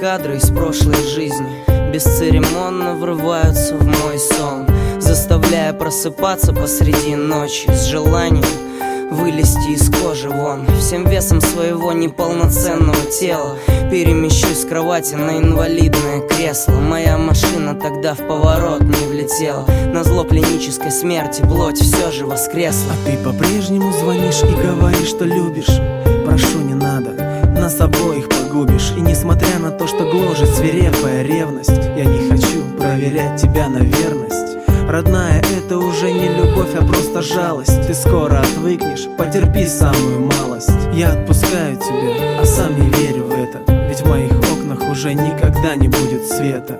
кадры из прошлой жизни бесцеремонно врываются в мой сон, заставляя просыпаться посреди ночи с желанием вылезти из кожи вон. Всем весом своего неполноценного тела перемещусь с кровати на инвалидное кресло. Моя машина тогда в поворот не влетела, назло клинической смерти плоть все же воскресла. А ты по-прежнему звонишь и говоришь, что любишь. Прошу, не надо, нас обоих погубишь. И несмотря на то, что гложет свирепая ревность, я не хочу проверять тебя на верность. Родная, это уже не любовь, а просто жалость. Ты скоро отвыкнешь, потерпи самую малость. Я отпускаю тебя, а сам не верю в это, ведь в моих окнах уже никогда не будет света.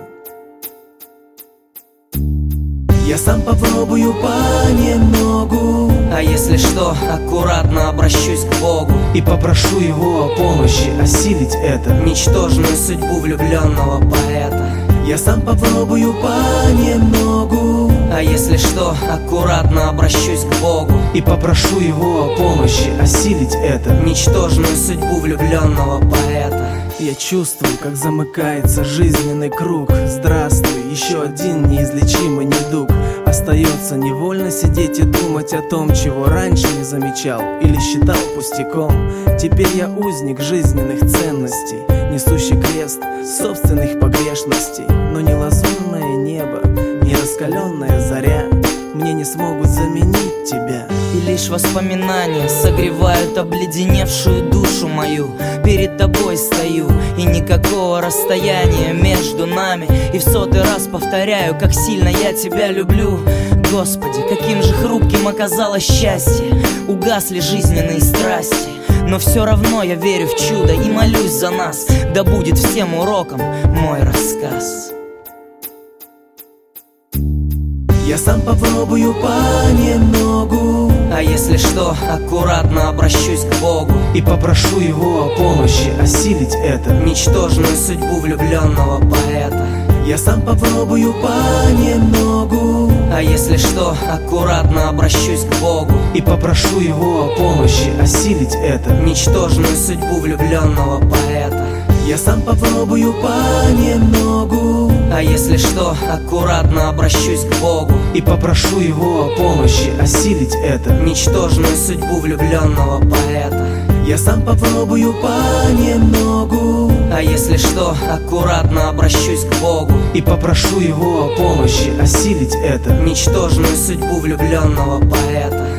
Я сам попробую понемногу, а если что, аккуратно обращусь к Богу и попрошу его о помощи осилить это ничтожную судьбу влюбленного поэта. Я сам попробую понемногу, а если что, аккуратно обращусь к Богу и попрошу его о помощи осилить это ничтожную судьбу влюбленного поэта. Я чувствую, как замыкается жизненный круг. Здравствуй, еще один неизлечимый недуг. Остается невольно сидеть и думать о том, чего раньше не замечал или считал пустяком. Теперь я узник жизненных ценностей, несущий крест собственных погрешностей. Но ни лазурное небо, ни раскаленная заря мне не смогут заменить тебя. И лишь воспоминания согревают обледеневшую душу мою. Перед тобой стою, и никакого расстояния между нами. И в 100-й раз повторяю, как сильно я тебя люблю. Господи, каким же хрупким оказалось счастье. Угасли жизненные страсти, но все равно я верю в чудо и молюсь за нас. Да будет всем уроком мой рассказ. Я сам попробую понемногу, а если что, аккуратно обращусь к Богу и попрошу его о помощи осилить это ничтожную судьбу влюбленного поэта. Я сам попробую понемногу, а если что, аккуратно обращусь к Богу и попрошу его о помощи осилить это ничтожную судьбу влюбленного поэта. Я сам попробую понемногу, а если что, аккуратно обращусь к Богу и попрошу его о помощи осилить это ничтожную судьбу влюбленного поэта. Я сам попробую понемногу, а если что, аккуратно обращусь к Богу и попрошу его о помощи осилить это ничтожную судьбу влюбленного поэта.